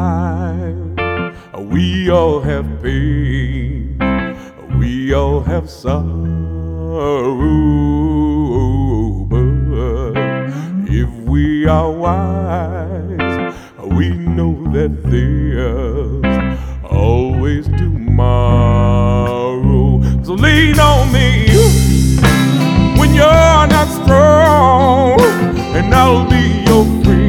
life. We all have pain, we all have sorrow, but if we are wise, we know that there's always tomorrow. So lean on me when you're not strong, and I'll be your friend.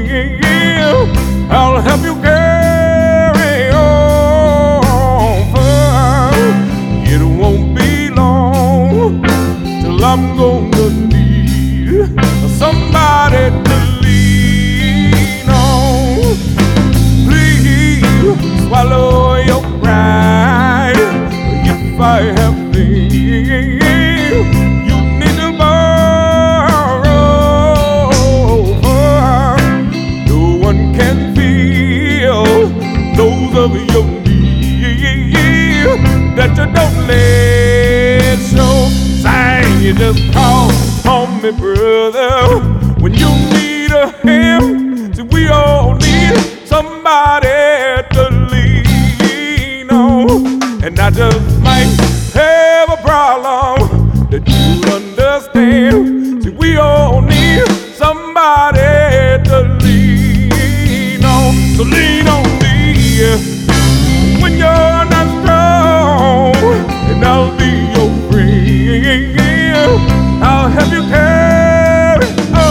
I'll help you carry on, but it won't be long till I'm gonna need somebody to lean on. Please swallow your pride. If I have things you need to borrow, no one can feel those of your needs that you don't let show. Sang, you just call on me, brother, when you need a hand. See, we all need somebody to lean on, and I just might have a problem that you understand. See, we all need somebody to lean on. So lean on me when you're not strong, and I'll be your friend. I'll help you carry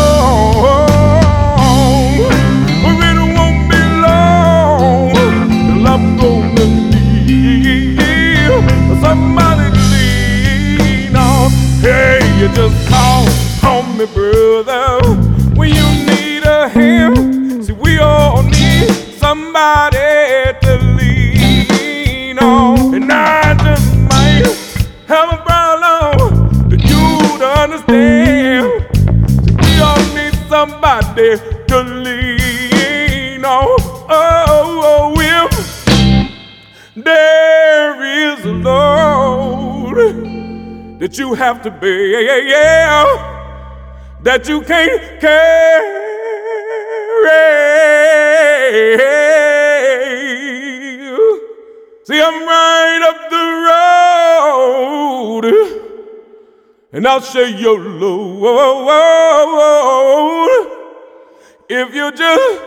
on, for it won't be long till I'm gonna need somebody to lean on. Hey, you just call on me, brother, when you need a hand. See, we all need somebody to lean on, and I just might have a problem that you'd understand. See, we all need somebody to lean on. Oh, if there is a load that you have to bear, that you can't carry. See, I'm right up the road, and I'll share your load if you just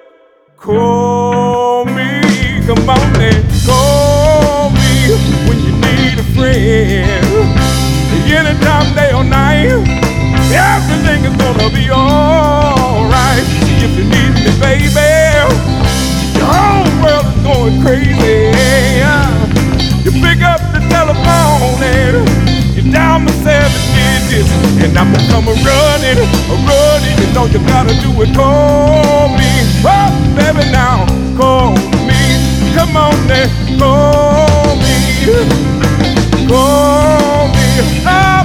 call me. Come on and call me when you need a friend. Anytime, day or night, everything is gonna be alright. If you need me, baby, your whole world is going crazy. You pick up the telephone and you dial my 7 digits, and I'm gonna come running. You know you gotta do it. Call me, oh baby, now call me. Come on and call me.